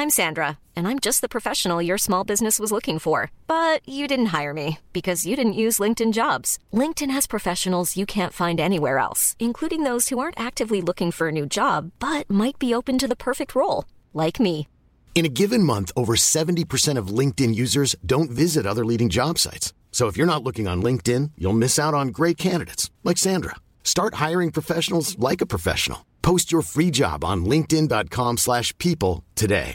I'm Sandra, and I'm just the professional your small business was looking for. But you didn't hire me because you didn't use LinkedIn Jobs. LinkedIn has professionals you can't find anywhere else, including those who aren't actively looking for a new job, but might be open to the perfect role, like me. In a given month, over 70% of LinkedIn users don't visit other leading job sites. So if you're not looking on LinkedIn, you'll miss out on great candidates like Sandra. Start hiring professionals like a professional. Post your free job on linkedin.com/people today.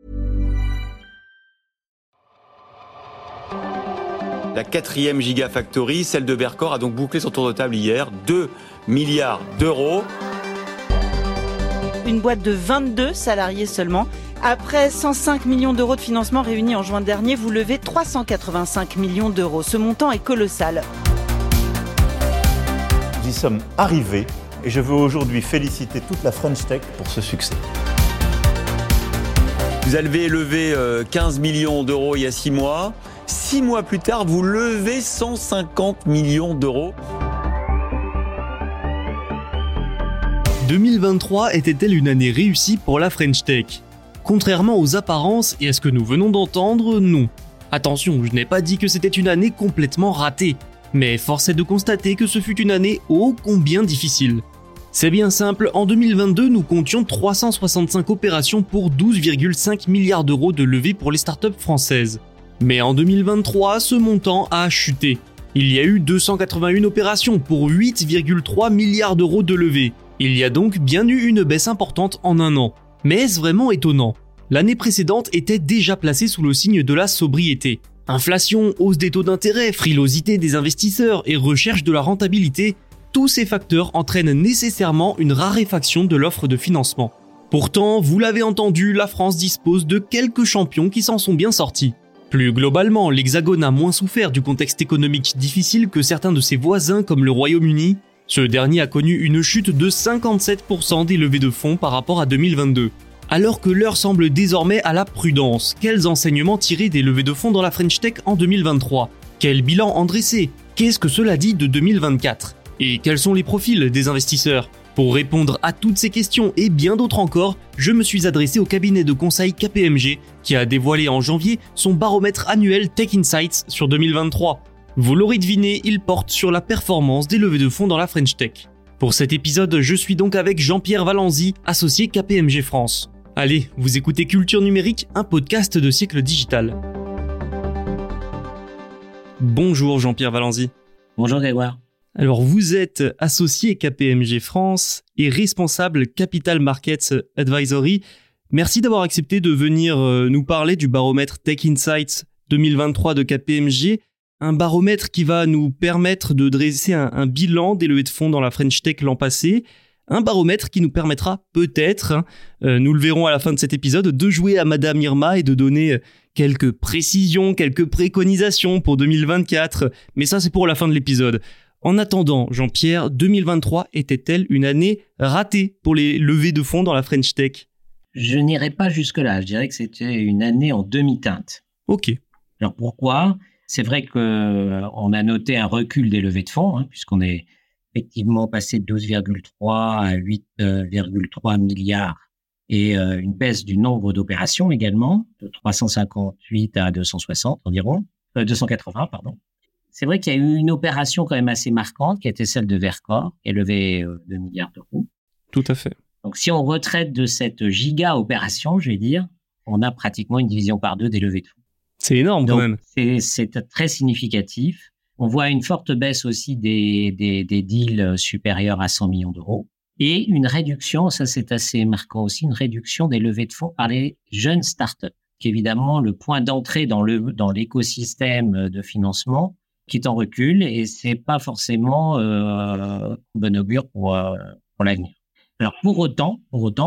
La 4e Gigafactory, celle de Verkor, a donc bouclé son tour de table hier. 2 milliards d'euros. Une boîte de 22 salariés seulement. Après 105 millions d'euros de financement réunis en juin dernier, vous levez 385 millions d'euros. Ce montant est colossal. Nous y sommes arrivés et je veux aujourd'hui féliciter toute la French Tech pour ce succès. Vous avez levé 15 millions d'euros il y a 6 mois. 6 mois plus tard, vous levez 150 millions d'euros. 2023 était-elle une année réussie pour la French Tech ? Contrairement aux apparences et à ce que nous venons d'entendre, non. Attention, je n'ai pas dit que c'était une année complètement ratée, mais force est de constater que ce fut une année ô combien difficile. C'est bien simple, en 2022, nous comptions 365 opérations pour 12,5 milliards d'euros de levée pour les startups françaises. Mais en 2023, ce montant a chuté. Il y a eu 281 opérations pour 8,3 milliards d'euros de levée. Il y a donc bien eu une baisse importante en un an. Mais est-ce vraiment étonnant ? L'année précédente était déjà placée sous le signe de la sobriété. Inflation, hausse des taux d'intérêt, frilosité des investisseurs et recherche de la rentabilité, tous ces facteurs entraînent nécessairement une raréfaction de l'offre de financement. Pourtant, vous l'avez entendu, la France dispose de quelques champions qui s'en sont bien sortis. Plus globalement, l'Hexagone a moins souffert du contexte économique difficile que certains de ses voisins comme le Royaume-Uni. Ce dernier a connu une chute de 57% des levées de fonds par rapport à 2022. Alors que l'heure semble désormais à la prudence, quels enseignements tirer des levées de fonds dans la French Tech en 2023 ? Quel bilan en dresser ? Qu'est-ce que cela dit de 2024 ? Et quels sont les profils des investisseurs ? Pour répondre à toutes ces questions et bien d'autres encore, je me suis adressé au cabinet de conseil KPMG qui a dévoilé en janvier son baromètre annuel Tech Insights sur 2023. Vous l'aurez deviné, il porte sur la performance des levées de fonds dans la French Tech. Pour cet épisode, je suis donc avec Jean-Pierre Valenzy, associé KPMG France. Allez, vous écoutez Culture Numérique, un podcast de Siècle Digital. Bonjour Jean-Pierre Valenzy. Bonjour Grégoire. Alors vous êtes associé KPMG France et responsable Capital Markets Advisory. Merci d'avoir accepté de venir nous parler du baromètre Tech Insights 2023 de KPMG. Un baromètre qui va nous permettre de dresser un bilan des levées de fonds dans la French Tech l'an passé. Un baromètre qui nous permettra peut-être, nous le verrons à la fin de cet épisode, de jouer à Madame Irma et de donner quelques précisions, quelques préconisations pour 2024. Mais ça, c'est pour la fin de l'épisode. En attendant, Jean-Pierre, 2023 était-elle une année ratée pour les levées de fonds dans la French Tech ? Je n'irai pas jusque-là. Je dirais que c'était une année en demi-teinte. Ok. Alors pourquoi ? C'est vrai qu'on a noté un recul des levées de fonds, puisqu'on est effectivement passé de 12,3 à 8,3 milliards et une baisse du nombre d'opérations également, de 358 à 260 environ, 280, pardon. C'est vrai qu'il y a eu une opération quand même assez marquante qui était celle de Verkor, qui a levé 2 milliards d'euros. Tout à fait. Donc si on retraite de cette giga-opération, je vais dire, on a pratiquement une division par 2 des levées de fonds. C'est énorme quand même. C'est très significatif. On voit une forte baisse aussi des deals supérieurs à 100 millions d'euros. Et une réduction, ça c'est assez marquant aussi, une réduction des levées de fonds par les jeunes startups, qui est évidemment le point d'entrée dans l'écosystème de financement, qui est en recul et c'est pas forcément bon augure pour l'avenir. Alors pour autant,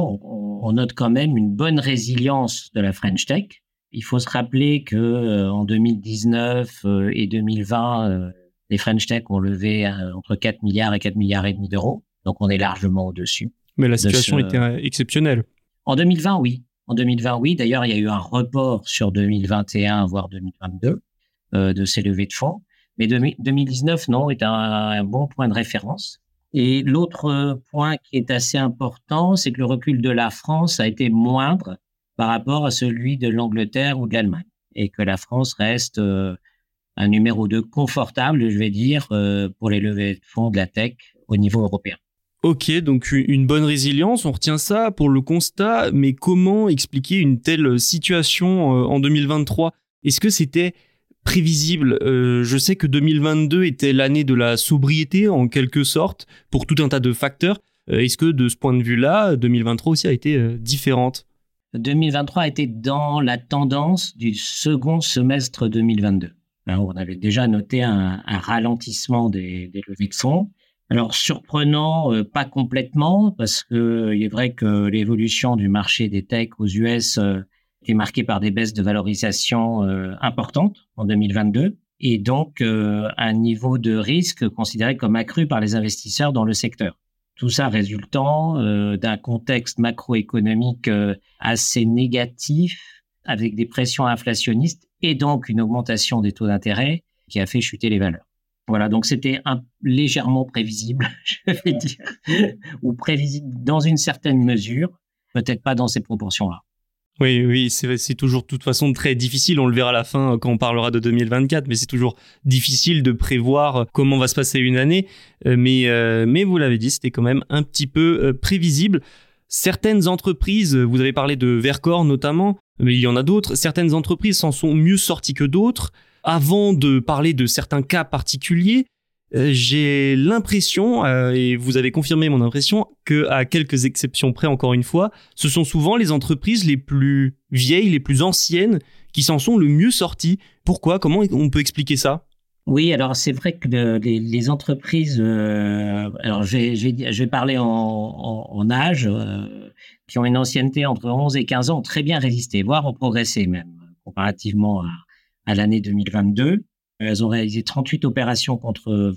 on note quand même une bonne résilience de la French Tech. Il faut se rappeler que en 2019 et 2020, les French Tech ont levé entre 4 milliards et 4 milliards et demi d'euros. Donc on est largement au-dessus. Mais la situation était exceptionnelle. En 2020, oui. D'ailleurs, il y a eu un report sur 2021, voire 2022, de ces levées de fonds. Mais 2019, non, est un bon point de référence. Et l'autre point qui est assez important, c'est que le recul de la France a été moindre par rapport à celui de l'Angleterre ou de l'Allemagne, et que la France reste un numéro 2 confortable, je vais dire, pour les levées de fonds de la tech au niveau européen. Ok, donc une bonne résilience, on retient ça pour le constat, mais comment expliquer une telle situation en 2023 ? Est-ce que c'était prévisible ? Je sais que 2022 était l'année de la sobriété en quelque sorte, pour tout un tas de facteurs. Est-ce que de ce point de vue-là, 2023 aussi a été différente ? 2023 a été dans la tendance du second semestre 2022. Alors, on avait déjà noté un ralentissement des levées de fonds. Alors, surprenant, pas complètement, parce que il est vrai que l'évolution du marché des tech aux US est marquée par des baisses de valorisation importantes en 2022, et donc un niveau de risque considéré comme accru par les investisseurs dans le secteur. Tout ça résultant d'un contexte macroéconomique assez négatif, avec des pressions inflationnistes et donc une augmentation des taux d'intérêt qui a fait chuter les valeurs. Voilà, donc c'était légèrement prévisible, je vais dire, ou prévisible dans une certaine mesure, peut-être pas dans ces proportions-là. Oui, c'est toujours de toute façon très difficile, on le verra à la fin quand on parlera de 2024, mais c'est toujours difficile de prévoir comment va se passer une année, mais vous l'avez dit, c'était quand même un petit peu prévisible. Certaines entreprises, vous avez parlé de Verkor notamment, mais il y en a d'autres, certaines entreprises s'en sont mieux sorties que d'autres. Avant de parler de certains cas particuliers, j'ai l'impression, et vous avez confirmé mon impression, qu'à quelques exceptions près, encore une fois, ce sont souvent les entreprises les plus vieilles, les plus anciennes, qui s'en sont le mieux sorties. Pourquoi ? Comment on peut expliquer ça ? Oui, alors c'est vrai que les entreprises, alors je vais parler en âge, qui ont une ancienneté entre 11 et 15 ans, ont très bien résisté, voire ont progressé même, comparativement à l'année 2022. Elles ont réalisé 38 opérations contre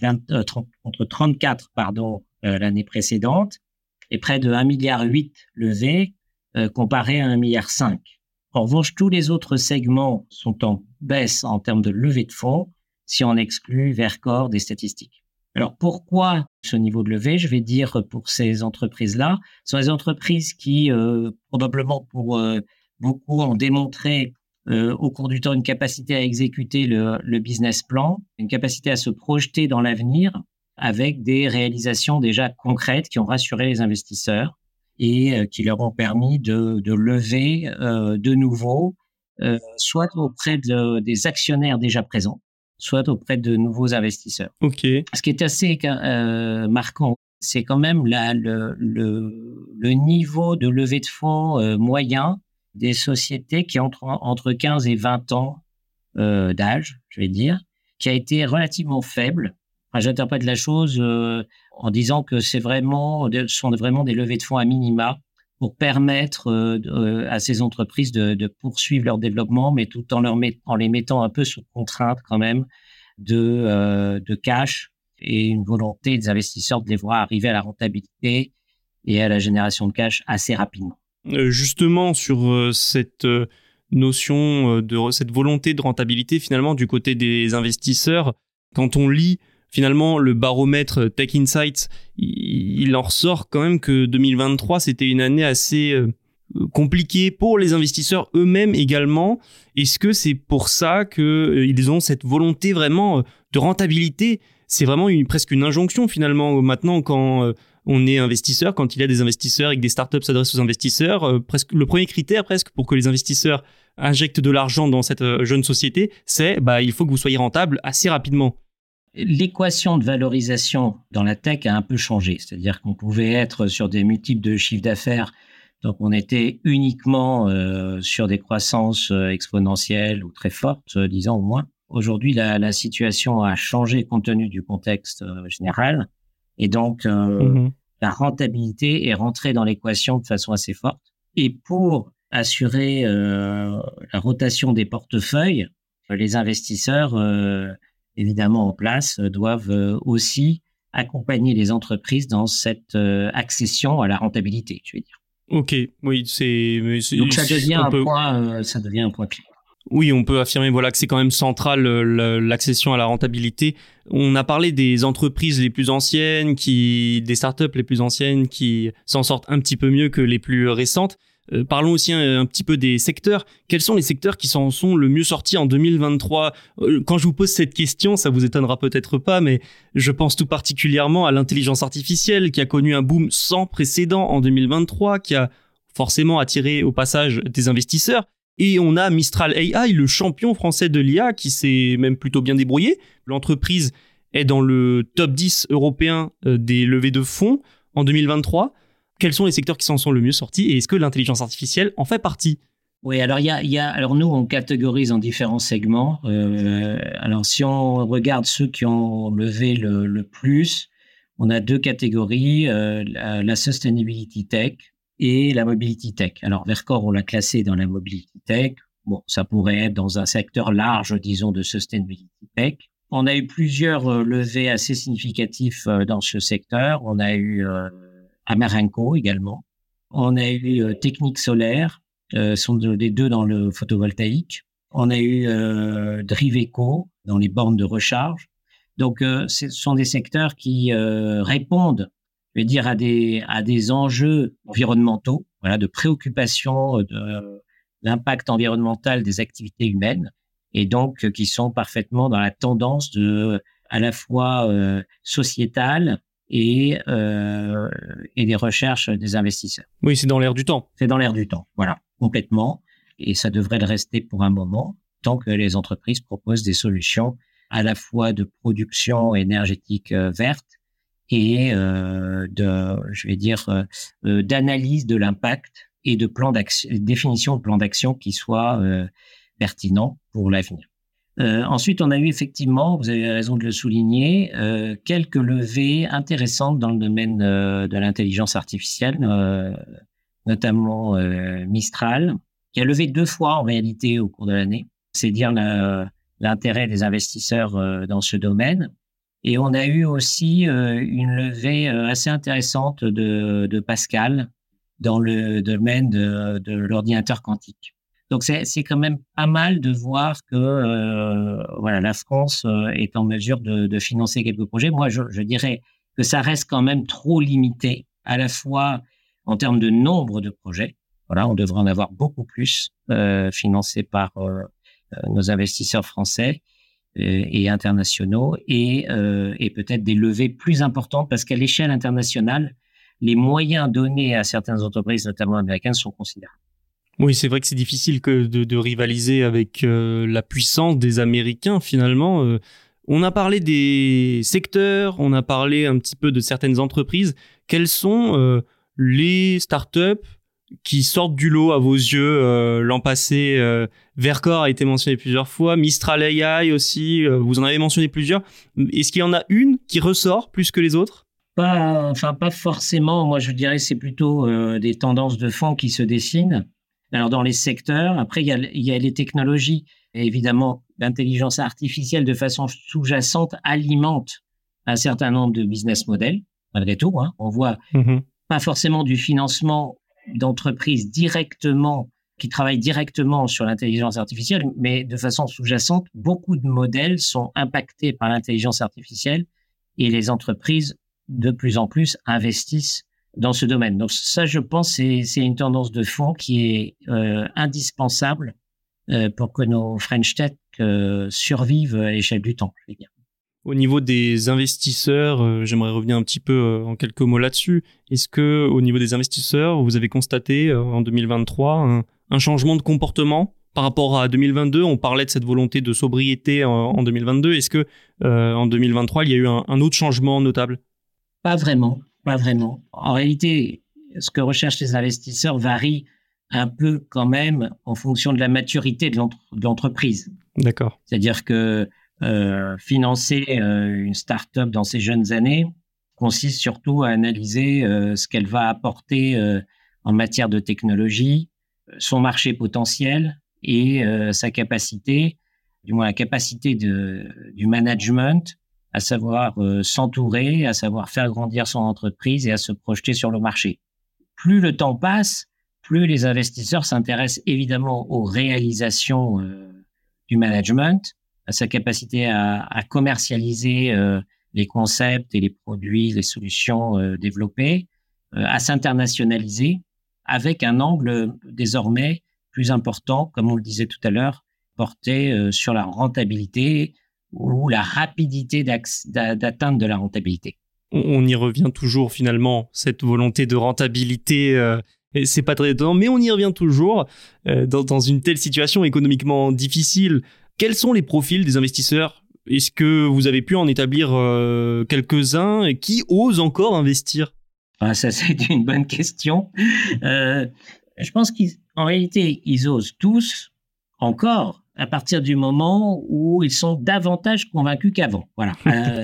34 l'année précédente, et près de 1,8 milliard levés comparé à 1,5 milliard. En revanche, tous les autres segments sont en baisse en termes de levée de fonds, si on exclut Verkor des statistiques. Alors pourquoi ce niveau de levée ? Je vais dire pour ces entreprises-là, ce sont des entreprises qui, probablement pour beaucoup, ont démontré au cours du temps une capacité à exécuter le business plan, une capacité à se projeter dans l'avenir avec des réalisations déjà concrètes qui ont rassuré les investisseurs et qui leur ont permis de lever de nouveau, soit auprès des actionnaires déjà présents, soit auprès de nouveaux investisseurs. Ok. Ce qui est assez marquant, c'est quand même le niveau de levée de fonds moyen des sociétés qui ont entre 15 et 20 ans d'âge, je vais dire, qui a été relativement faible. Enfin, j'interprète la chose en disant que ce sont vraiment des levées de fonds à minima pour permettre à ces entreprises de poursuivre leur développement, mais tout en les mettant un peu sous contrainte quand même de cash et une volonté des investisseurs de les voir arriver à la rentabilité et à la génération de cash assez rapidement. Justement, sur cette notion de cette volonté de rentabilité finalement du côté des investisseurs, quand on lit finalement le baromètre Tech Insights, il en ressort quand même que 2023 c'était une année assez compliquée pour les investisseurs eux-mêmes également. Est-ce que c'est pour ça qu'ils ont cette volonté vraiment de rentabilité ? C'est vraiment presque une injonction finalement maintenant quand on est investisseur, quand il y a des investisseurs et que des startups s'adressent aux investisseurs, presque le premier critère presque pour que les investisseurs injectent de l'argent dans cette jeune société, c'est il faut que vous soyez rentable assez rapidement. L'équation de valorisation dans la tech a un peu changé, c'est-à-dire qu'on pouvait être sur des multiples de chiffre d'affaires, donc on était uniquement sur des croissances exponentielles ou très fortes, disons au moins. Aujourd'hui, la situation a changé compte tenu du contexte général. Et donc, la rentabilité est rentrée dans l'équation de façon assez forte. Et pour assurer la rotation des portefeuilles, les investisseurs, évidemment en place, doivent aussi accompagner les entreprises dans cette accession à la rentabilité, je veux dire. Ok, oui, donc ça devient un point clé. Oui, on peut affirmer que c'est quand même central l'accession à la rentabilité. On a parlé des entreprises les plus anciennes, des startups les plus anciennes qui s'en sortent un petit peu mieux que les plus récentes. Parlons aussi un petit peu des secteurs. Quels sont les secteurs qui s'en sont le mieux sortis en 2023 ? Quand je vous pose cette question, ça vous étonnera peut-être pas, mais je pense tout particulièrement à l'intelligence artificielle qui a connu un boom sans précédent en 2023, qui a forcément attiré au passage des investisseurs. Et on a Mistral AI, le champion français de l'IA, qui s'est même plutôt bien débrouillé. L'entreprise est dans le top 10 européen des levées de fonds en 2023. Quels sont les secteurs qui s'en sont le mieux sortis et est-ce que l'intelligence artificielle en fait partie ? Oui, alors alors nous on catégorise en différents segments. Alors si on regarde ceux qui ont levé le plus, on a deux catégories, la sustainability tech et la mobility tech. Alors Verkor on l'a classé dans la mobility tech. Bon, ça pourrait être dans un secteur large, disons, de sustainability tech. On a eu plusieurs levées assez significatifs dans ce secteur. On a eu Amarenco également. On a eu Technique Solaire, sont les deux dans le photovoltaïque. On a eu Driveco dans les bornes de recharge. Donc, ce sont des secteurs qui répondent, je vais dire, à des enjeux environnementaux, voilà, de préoccupation de l'impact environnemental des activités humaines, et donc qui sont parfaitement dans la tendance à la fois sociétale et des recherches des investisseurs. Oui, c'est dans l'air du temps. C'est dans l'air du temps, voilà, complètement. Et ça devrait le rester pour un moment, tant que les entreprises proposent des solutions à la fois de production énergétique verte et d'analyse de l'impact et de plan d'action, définition de plan d'action qui soit pertinent pour l'avenir. Ensuite, on a eu effectivement, vous avez raison de le souligner, quelques levées intéressantes dans le domaine de l'intelligence artificielle, notamment Mistral, qui a levé 2 fois en réalité au cours de l'année. C'est dire l'intérêt des investisseurs dans ce domaine. Et on a eu aussi une levée assez intéressante de Pascal dans le domaine de l'ordinateur quantique. Donc c'est quand même pas mal de voir que la France est en mesure de financer quelques projets. Moi, je dirais que ça reste quand même trop limité, à la fois en termes de nombre de projets. Voilà, on devrait en avoir beaucoup plus financés par nos investisseurs français et internationaux, et peut-être des levées plus importantes, parce qu'à l'échelle internationale, les moyens donnés à certaines entreprises, notamment américaines, sont considérables. Oui, c'est vrai que c'est difficile de rivaliser avec la puissance des Américains, finalement. On a parlé des secteurs, on a parlé un petit peu de certaines entreprises. Quelles sont les startups qui sortent du lot à vos yeux l'an passé? Verkor a été mentionné plusieurs fois, Mistral AI aussi, vous en avez mentionné plusieurs. Est-ce qu'il y en a une qui ressort plus que les autres? Pas forcément. Moi, je dirais que c'est plutôt des tendances de fond qui se dessinent. Alors, dans les secteurs, après, il y a les technologies. Et évidemment, l'intelligence artificielle, de façon sous-jacente, alimente un certain nombre de business models, malgré tout. Hein. On voit pas forcément du financement d'entreprises qui travaillent directement sur l'intelligence artificielle, mais de façon sous-jacente, beaucoup de modèles sont impactés par l'intelligence artificielle et les entreprises, de plus en plus, investissent dans ce domaine. Donc ça, je pense, c'est une tendance de fond qui est indispensable pour que nos French Tech survivent à l'échelle du temps, je veux dire. Au niveau des investisseurs, j'aimerais revenir un petit peu en quelques mots là-dessus. Est-ce que, au niveau des investisseurs, vous avez constaté en 2023 un changement de comportement par rapport à 2022? On parlait de cette volonté de sobriété en 2022. Est-ce que en 2023, il y a eu un autre changement notable? Pas vraiment. En réalité, ce que recherchent les investisseurs varie un peu quand même en fonction de la maturité de l'entreprise. D'accord. C'est-à-dire que financer une start-up dans ses jeunes années consiste surtout à analyser ce qu'elle va apporter en matière de technologie, son marché potentiel et sa capacité, du moins la capacité du management à savoir s'entourer, à savoir faire grandir son entreprise et à se projeter sur le marché. Plus le temps passe, plus les investisseurs s'intéressent évidemment aux réalisations du management, à sa capacité à commercialiser les concepts et les produits, les solutions développées, à s'internationaliser. avec un angle désormais plus important, comme on le disait tout à l'heure, porté sur la rentabilité ou la rapidité d'atteinte de la rentabilité. On y revient toujours finalement, cette volonté de rentabilité, et c'est pas très étonnant, mais on y revient toujours dans une telle situation économiquement difficile. Quels sont les profils des investisseurs ? Est-ce que vous avez pu en établir quelques-uns et qui osent encore investir ? Ça, c'est une bonne question. Je pense qu'en réalité, ils osent tous encore à partir du moment où ils sont davantage convaincus qu'avant. Voilà.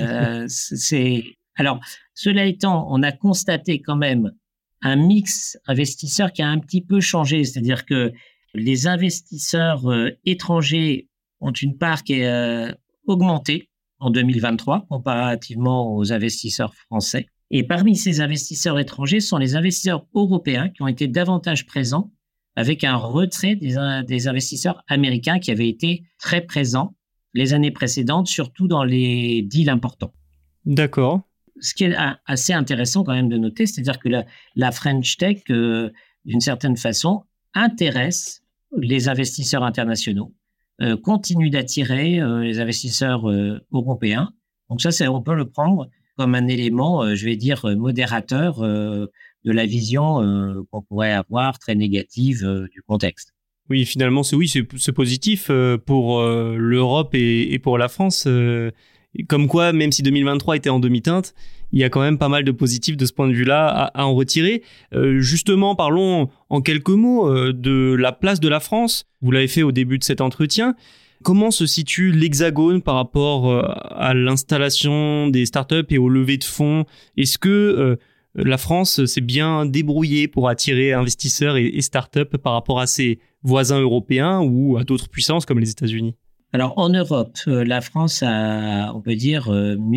Alors, cela étant, on a constaté quand même un mix investisseur qui a un petit peu changé. C'est-à-dire que les investisseurs étrangers ont une part qui est augmentée en 2023 comparativement aux investisseurs français. Et parmi ces investisseurs étrangers sont les investisseurs européens qui ont été davantage présents avec un retrait des investisseurs américains qui avaient été très présents les années précédentes, surtout dans les deals importants. D'accord. Ce qui est assez intéressant quand même de noter, c'est-à-dire que la French Tech, d'une certaine façon, intéresse les investisseurs internationaux, continue d'attirer les investisseurs européens. Donc ça, on peut le prendre comme un élément, je vais dire, modérateur de la vision qu'on pourrait avoir très négative du contexte. Oui, finalement, c'est positif pour l'Europe et pour la France. Comme quoi, même si 2023 était en demi-teinte, il y a quand même pas mal de positifs de ce point de vue-là à en retirer. Justement, parlons en quelques mots de la place de la France. Vous l'avez fait au début de cet entretien. Comment se situe l'Hexagone par rapport à l'installation des startups et aux levées de fonds ? Est-ce que la France s'est bien débrouillée pour attirer investisseurs et startups par rapport à ses voisins européens ou à d'autres puissances comme les États-Unis ? Alors, en Europe, la France a, on peut dire,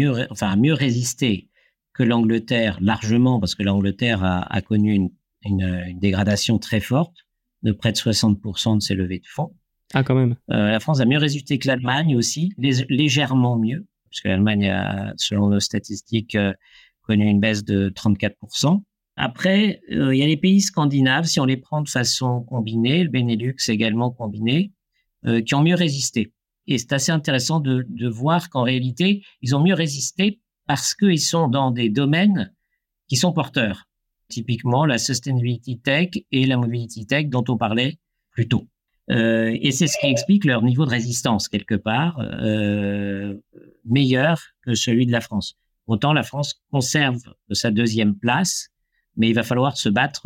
mieux résisté que l'Angleterre, largement, parce que l'Angleterre a connu une dégradation très forte de près de 60% de ses levées de fonds. Ah, quand même. La France a mieux résisté que l'Allemagne aussi, légèrement mieux, parce que l'Allemagne a, selon nos statistiques, connu une baisse de 34%. Après, il y a les pays scandinaves, si on les prend de façon combinée, le Benelux également combiné, qui ont mieux résisté. Et c'est assez intéressant de voir qu'en réalité, ils ont mieux résisté parce qu'ils sont dans des domaines qui sont porteurs. Typiquement, la sustainability tech et la mobility tech dont on parlait plus tôt. Et c'est ce qui explique leur niveau de résistance, quelque part, meilleur que celui de la France. Autant la France conserve sa deuxième place, mais il va falloir se battre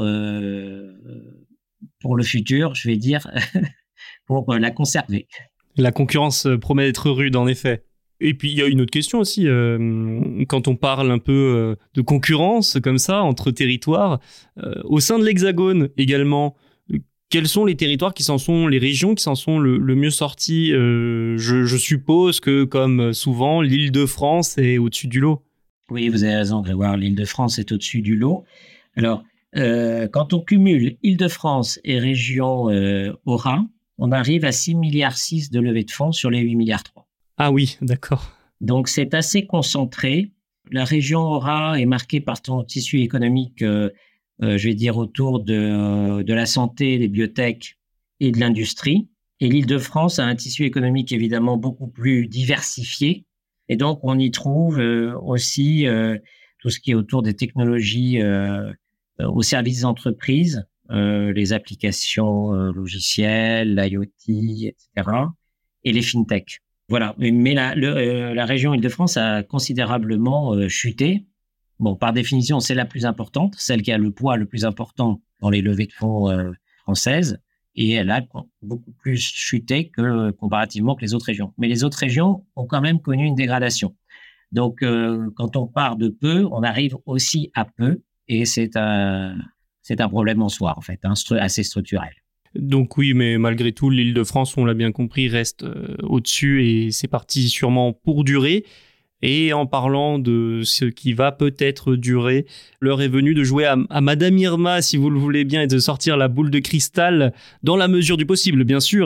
pour le futur, je vais dire, pour la conserver. La concurrence promet d'être rude, en effet. Et puis, il y a une autre question aussi. Quand on parle un peu de concurrence, comme ça, entre territoires, au sein de l'Hexagone également, quels sont les territoires les régions qui s'en sont le mieux sortis ? Je suppose que, comme souvent, l'Île-de-France est au-dessus du lot. Oui, vous avez raison, Grégoire. L'Île-de-France est au-dessus du lot. Alors, quand on cumule Île-de-France et région Aura, on arrive à 6,6 milliards de levée de fonds sur les 8,3 milliards. Ah oui, d'accord. Donc, c'est assez concentré. La région Aura est marquée par son tissu économique, je vais dire, autour de la santé, des biotech et de l'industrie. Et l'Île-de-France a un tissu économique évidemment beaucoup plus diversifié. Et donc, on y trouve aussi tout ce qui est autour des technologies au service des entreprises, les applications logicielles, l'IoT, etc., et les fintech. Voilà. Mais la région Île-de-France a considérablement chuté. Bon, par définition, c'est la plus importante, celle qui a le poids le plus important dans les levées de fonds françaises, et elle a beaucoup plus chuté comparativement que les autres régions. Mais les autres régions ont quand même connu une dégradation. Donc, quand on part de peu, on arrive aussi à peu, et c'est un problème en soi, en fait, assez structurel. Donc oui, mais malgré tout, l'Île-de-France, on l'a bien compris, reste au-dessus et c'est parti sûrement pour durer. Et en parlant de ce qui va peut-être durer, l'heure est venue de jouer à Madame Irma, si vous le voulez bien, et de sortir la boule de cristal dans la mesure du possible, bien sûr, hein.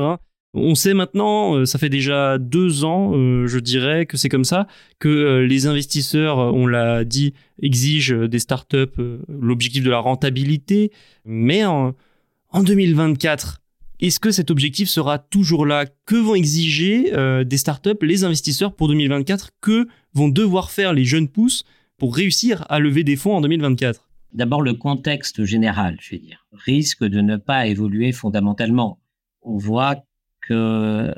On sait maintenant, ça fait déjà 2 ans, je dirais que c'est comme ça, que les investisseurs, on l'a dit, exigent des startups l'objectif de la rentabilité. Mais en 2024, est-ce que cet objectif sera toujours là ? Que vont exiger des startups, les investisseurs pour 2024 ? Que vont devoir faire les jeunes pousses pour réussir à lever des fonds en 2024 ? D'abord, le contexte général, je vais dire, risque de ne pas évoluer fondamentalement. On voit que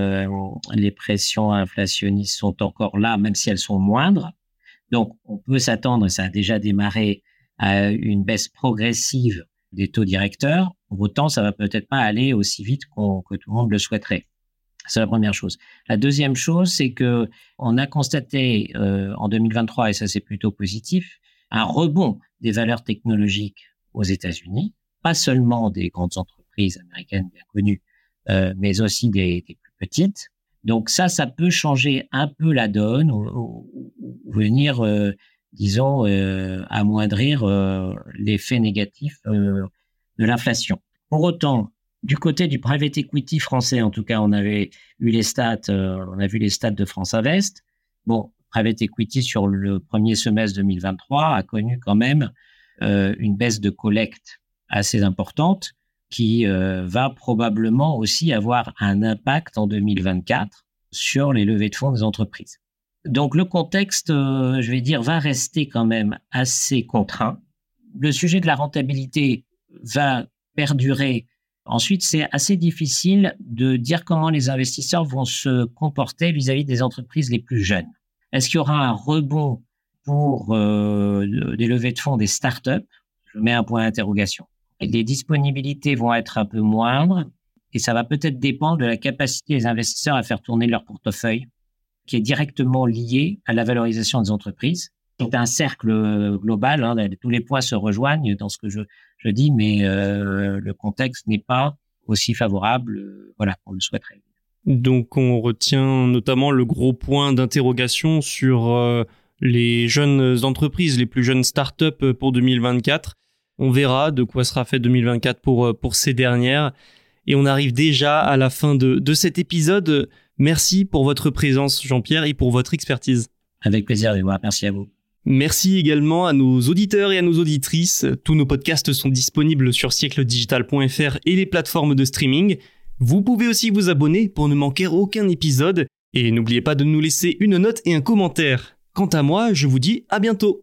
les pressions inflationnistes sont encore là, même si elles sont moindres. Donc, on peut s'attendre, et ça a déjà démarré, à une baisse progressive des taux directeurs. Pour autant, ça va peut-être pas aller aussi vite que tout le monde le souhaiterait. C'est la première chose. La deuxième chose, c'est que on a constaté en 2023, et ça c'est plutôt positif, un rebond des valeurs technologiques aux États-Unis, pas seulement des grandes entreprises américaines bien connues, mais aussi des plus petites. Donc ça peut changer un peu la donne ou venir, disons, amoindrir l'effet négatif de l'inflation. Pour autant, du côté du private equity français, en tout cas, on avait eu les stats, on a vu les stats de France Invest. Bon, private equity sur le premier semestre 2023 a connu quand même une baisse de collecte assez importante qui va probablement aussi avoir un impact en 2024 sur les levées de fonds des entreprises. Donc le contexte, je vais dire, va rester quand même assez contraint. Le sujet de la rentabilité va perdurer. Ensuite, c'est assez difficile de dire comment les investisseurs vont se comporter vis-à-vis des entreprises les plus jeunes. Est-ce qu'il y aura un rebond pour des levées de fonds des startups ? Je mets un point d'interrogation. Les disponibilités vont être un peu moindres et ça va peut-être dépendre de la capacité des investisseurs à faire tourner leur portefeuille, qui est directement lié à la valorisation des entreprises. C'est un cercle global, hein, tous les points se rejoignent dans ce que je dis, mais le contexte n'est pas aussi favorable qu'on le souhaiterait. Donc on retient notamment le gros point d'interrogation sur les jeunes entreprises, les plus jeunes startups pour 2024. On verra de quoi sera fait 2024 pour ces dernières. Et on arrive déjà à la fin de cet épisode. Merci pour votre présence, Jean-Pierre, et pour votre expertise. Avec plaisir, Edouard. Merci à vous. Merci également à nos auditeurs et à nos auditrices. Tous nos podcasts sont disponibles sur siècledigital.fr et les plateformes de streaming. Vous pouvez aussi vous abonner pour ne manquer aucun épisode. Et n'oubliez pas de nous laisser une note et un commentaire. Quant à moi, je vous dis à bientôt.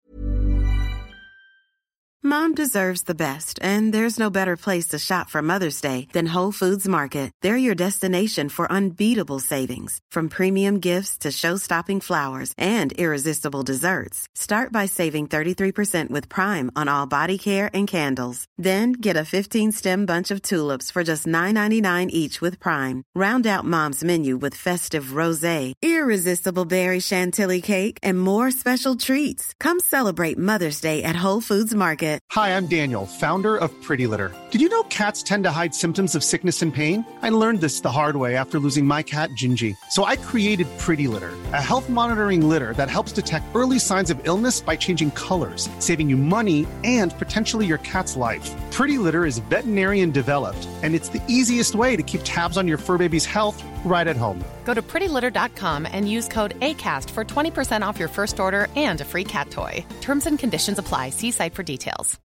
Mom deserves the best, and there's no better place to shop for Mother's Day than Whole Foods Market. They're your destination for unbeatable savings, from premium gifts to show-stopping flowers and irresistible desserts. Start by saving 33% with Prime on all body care and candles. Then get a 15-stem bunch of tulips for just $9.99 each with Prime. Round out Mom's menu with festive rosé, irresistible berry chantilly cake, and more special treats. Come celebrate Mother's Day at Whole Foods Market. Hi, I'm Daniel, founder of Pretty Litter. Did you know cats tend to hide symptoms of sickness and pain? I learned this the hard way after losing my cat, Gingy. So I created Pretty Litter, a health monitoring litter that helps detect early signs of illness by changing colors, saving you money and potentially your cat's life. Pretty Litter is veterinarian developed, and it's the easiest way to keep tabs on your fur baby's health right at home. Go to prettylitter.com and use code ACAST for 20% off your first order and a free cat toy. Terms and conditions apply. See site for details.